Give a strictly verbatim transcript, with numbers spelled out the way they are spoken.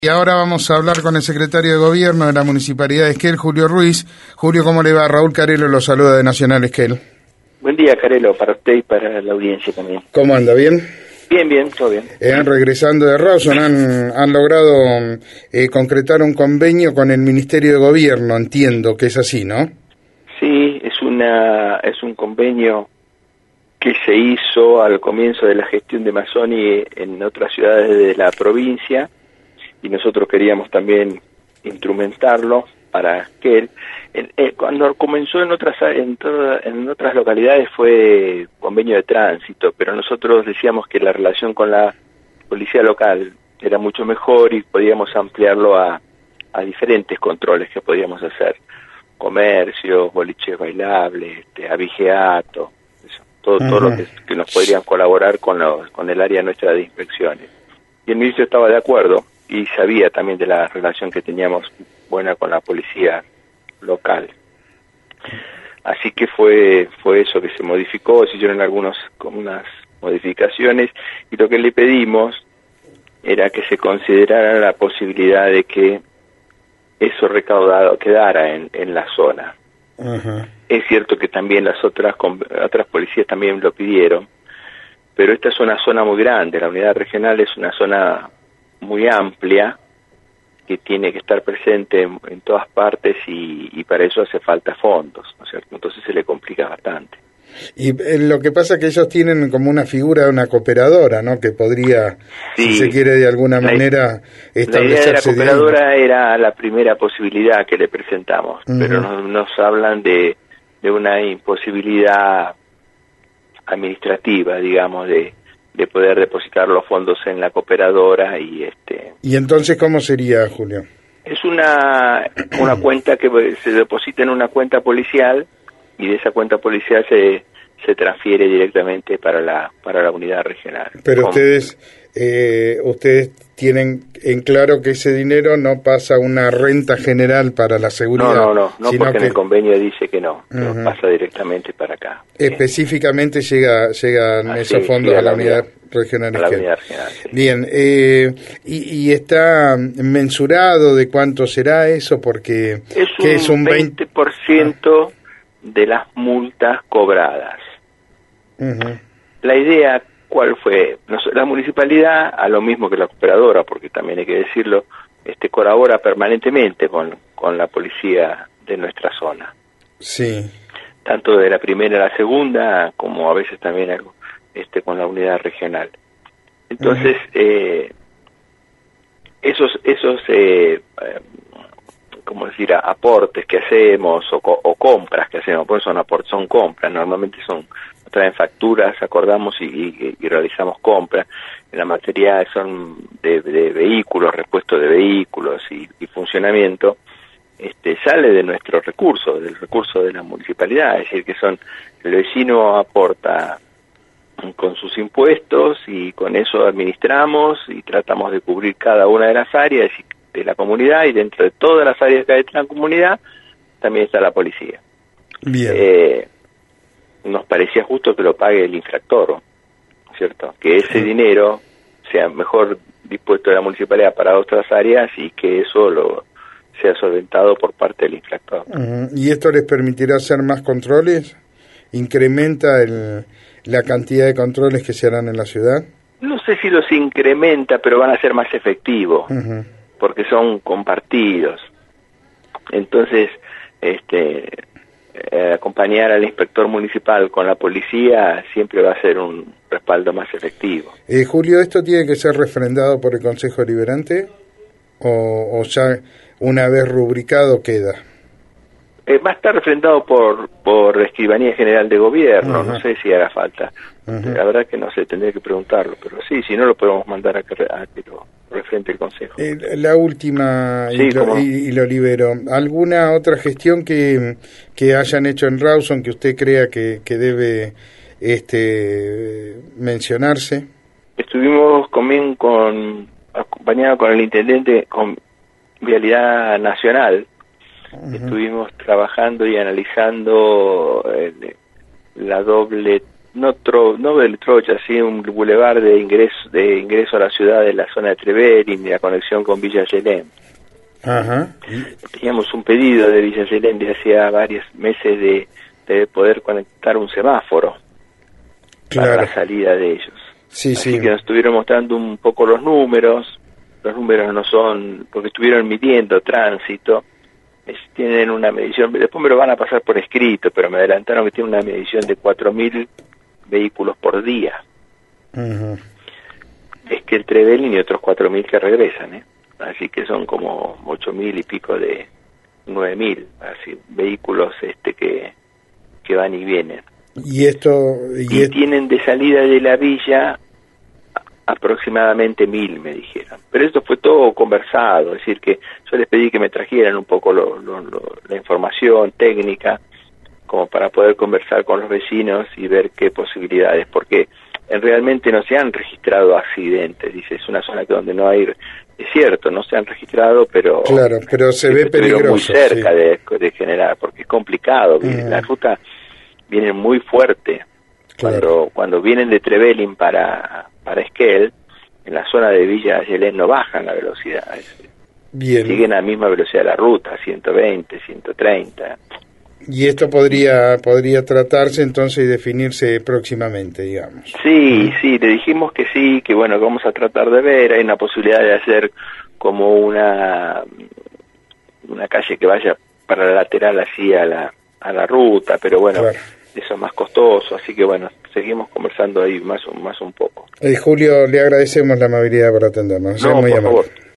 Y ahora vamos a hablar con el secretario de Gobierno de la Municipalidad de Esquel, Julio Ruiz. Julio, ¿cómo le va? Raúl Carelo lo saluda de Nacional Esquel. Buen día, Carelo, para usted y para la audiencia también. ¿Cómo anda? ¿Bien? Bien, bien, todo bien. Eh, regresando de Rawson, han, han logrado eh, concretar un convenio con el Ministerio de Gobierno, entiendo que es así, ¿no? Sí, es una es un convenio que se hizo al comienzo de la gestión de Mazzoni en otras ciudades de la provincia, y nosotros queríamos también instrumentarlo para que él, en, eh, cuando comenzó en otras en, toda, en otras localidades fue convenio de tránsito, pero nosotros decíamos que la relación con la policía local era mucho mejor y podíamos ampliarlo a, a diferentes controles que podíamos hacer: comercios, boliches bailables, este, abigeato, eso, todo, uh-huh. todo lo que, que nos podrían colaborar con, los, con el área nuestra de inspecciones. Y el ministro estaba de acuerdo y sabía también de la relación que teníamos buena con la policía local. Así que fue fue eso que se modificó, se hicieron algunas unas modificaciones, y lo que le pedimos era que se considerara la posibilidad de que eso recaudado quedara en, en la zona. Uh-huh. Es cierto que también las otras otras policías también lo pidieron, pero esta es una zona muy grande, la unidad regional es una zona muy amplia que tiene que estar presente en, en todas partes, y, y para eso hace falta fondos, ¿no es cierto? Entonces se le complica bastante. Y eh, lo que pasa es que ellos tienen como una figura de una cooperadora, ¿no? Que podría, sí, si se quiere de alguna la, manera establecerse. La idea de la cooperadora de era la primera posibilidad que le presentamos, uh-huh. pero nos, nos hablan de, de una imposibilidad administrativa, digamos, de de poder depositar los fondos en la cooperadora. Y este ¿Y entonces cómo sería, Julio? Es una una cuenta que se deposita en una cuenta policial, y de esa cuenta policial se se transfiere directamente para la para la unidad regional. Pero ¿Cómo? ustedes eh, ustedes tienen en claro que ese dinero no pasa a una renta general para la seguridad. No, no, no, no porque que... en el convenio dice que no, que uh-huh. pasa directamente para acá. Específicamente sí. llega llegan ah, esos sí, fondos sí, a, a la unidad, unidad regional. A la unidad regional, sí. Bien, eh, y, y está mensurado de cuánto será eso, porque es un, es un veinte por ciento ah. de las multas cobradas. Uh-huh. La idea, ¿cuál fue? La municipalidad, a lo mismo que la cooperadora, porque también hay que decirlo, este colabora permanentemente con, con la policía de nuestra zona. Sí. Tanto de la primera a la segunda, como a veces también algo, este, con la unidad regional. Entonces, uh-huh. eh, esos, esos eh, eh, como decir, aportes que hacemos o, o compras que hacemos, pues son aportes, son compras, normalmente son traen facturas, acordamos y, y, y realizamos compras. En la materia son de, de vehículos, repuesto de vehículos y, y funcionamiento, este sale de nuestro recurso, del recurso de la municipalidad, es decir, que son, el vecino aporta con sus impuestos y con eso administramos y tratamos de cubrir cada una de las áreas de la comunidad, y dentro de todas las áreas que hay de la comunidad también está la policía. Bien. Eh, nos parecía justo que lo pague el infractor, ¿cierto? Que ese sí. dinero sea mejor dispuesto de la municipalidad para otras áreas y que eso lo sea solventado por parte del infractor. Uh-huh. ¿Y esto les permitirá hacer más controles? ¿Incrementa el, la cantidad de controles que se harán en la ciudad? No sé si los incrementa, pero van a ser más efectivos, uh-huh. porque son compartidos. Entonces, este... Eh, acompañar al inspector municipal con la policía siempre va a ser un respaldo más efectivo. Eh, Julio, ¿esto tiene que ser refrendado por el Consejo Deliberante o, o ya una vez rubricado queda? Eh, va a estar refrendado por por la Escribanía General de Gobierno, uh-huh. no sé si hará falta. Uh-huh. La verdad que no sé, tendría que preguntarlo, pero sí, si no lo podemos mandar a que, a que lo refrende el Consejo. Eh, la última, sí, y, lo, y, y lo libero. ¿Alguna otra gestión que, que hayan hecho en Rawson que usted crea que, que debe este mencionarse? Estuvimos con, con acompañado con el intendente con Vialidad Nacional. Uh-huh. Estuvimos trabajando y analizando el, la doble no, tro, no del Trocha, sí, un bulevar de ingreso, de ingreso a la ciudad de la zona de Trevelin y la conexión con Villa Allelén. Ajá. Teníamos un pedido de Villa Allelén de hacía varios meses de, de poder conectar un semáforo, claro, para la salida de ellos. Sí, Así sí. que nos estuvieron mostrando un poco los números. Los números no son, porque estuvieron midiendo tránsito, es, tienen una medición, después me lo van a pasar por escrito, pero me adelantaron que tienen una medición de cuatro mil vehículos por día. Uh-huh. Es que el Trevelin y otros cuatro mil que regresan, ¿eh? Así que son como ocho mil y pico de nueve mil, así, vehículos este que, que van y vienen. Y esto... Y, y et... tienen de salida de la villa aproximadamente mil, me dijeron. Pero esto fue todo conversado, es decir, que yo les pedí que me trajeran un poco lo, lo, lo, la información técnica, como para poder conversar con los vecinos y ver qué posibilidades, porque realmente no se han registrado accidentes, dice, es una zona que donde no hay, es cierto, no se han registrado, pero... Claro, pero se ve peligroso. Muy cerca, sí, de, de generar, porque es complicado, uh-huh. La ruta viene muy fuerte. Claro. Cuando, cuando vienen de Trevelin para, para Esquel, en la zona de Villa Allelén no bajan la velocidad. Bien. Siguen a la misma velocidad de la ruta, ciento veinte, ciento treinta. Y esto podría podría tratarse entonces y definirse próximamente, digamos. Sí, sí, le dijimos que sí, que bueno, que vamos a tratar de ver. Hay una posibilidad de hacer como una una calle que vaya para la lateral así a la, a la ruta, pero bueno... Claro. Eso es más costoso, así que bueno, seguimos conversando ahí más, más un poco. Eh, Julio, le agradecemos la amabilidad por atendernos. No, muy por amable. favor.